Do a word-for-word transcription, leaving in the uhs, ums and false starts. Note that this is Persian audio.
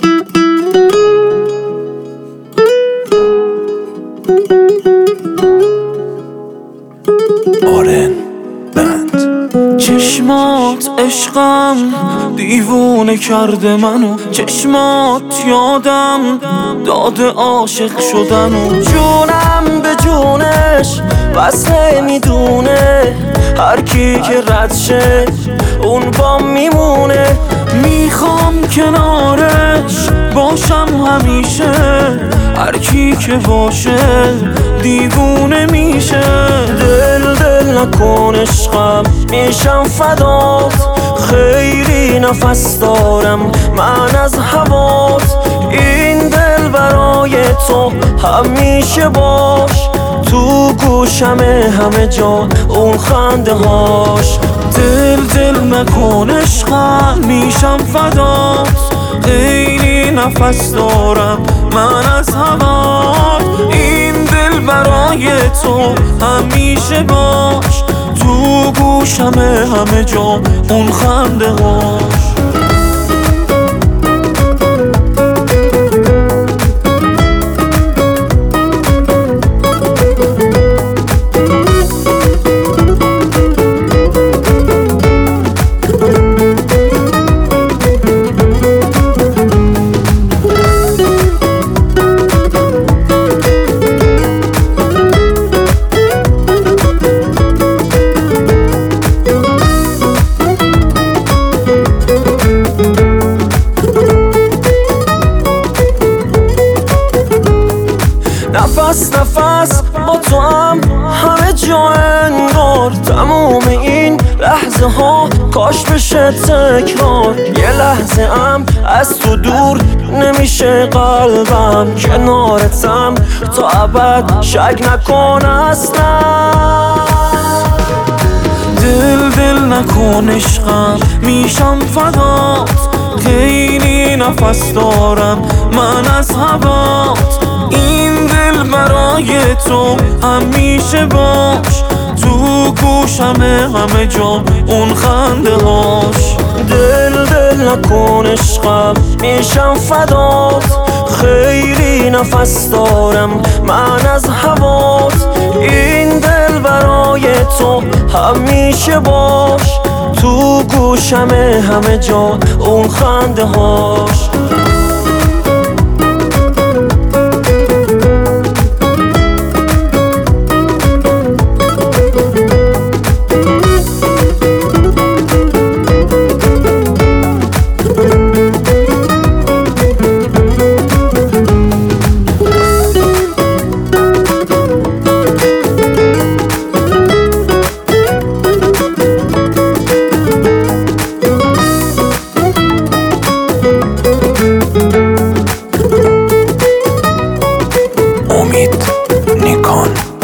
آرن بند. چشمات عشقم دیوونه کرده منو، چشمات یادم داده عاشق شدن و جونم به جونش وصله میدونه، هر کی که رد شه اون با میمونه. میخوام کنارش باشم همیشه، هر کی که باشه دیوونه میشه. دل دل نکن عشقم میشم فدات، خیلی نفس دارم من از هوات. این دل برای تو همیشه باش، تو گوشمه همه جا اون خنده هاش. دل دل نکن عشقم میشم فدات، خیلی نفس دارم من از هوات. این دل برای تو همیشه باش، تو گوشمه همه جا اون خنده هاش. نفس نفس با تو هم همه جا انگار، تموم این لحظه ها کاش بشه تکرار. یه لحظه هم از تو دور نمیشه قلبم، کنارتم تا ابد شک نکن اصلا. دل دل نکن عشقم میشم فدات، خیلی نفس دارم من از هوات. این دل برای تو همیشه باش، تو گوشمه همه جا اون خنده هاش. دل دل نکن عشقم میشم فدات، خیلی نفس دارم من از هوات. این دل برای تو همیشه باش، تو گوشمه همه جا اون خنده هاش. امید نیکان.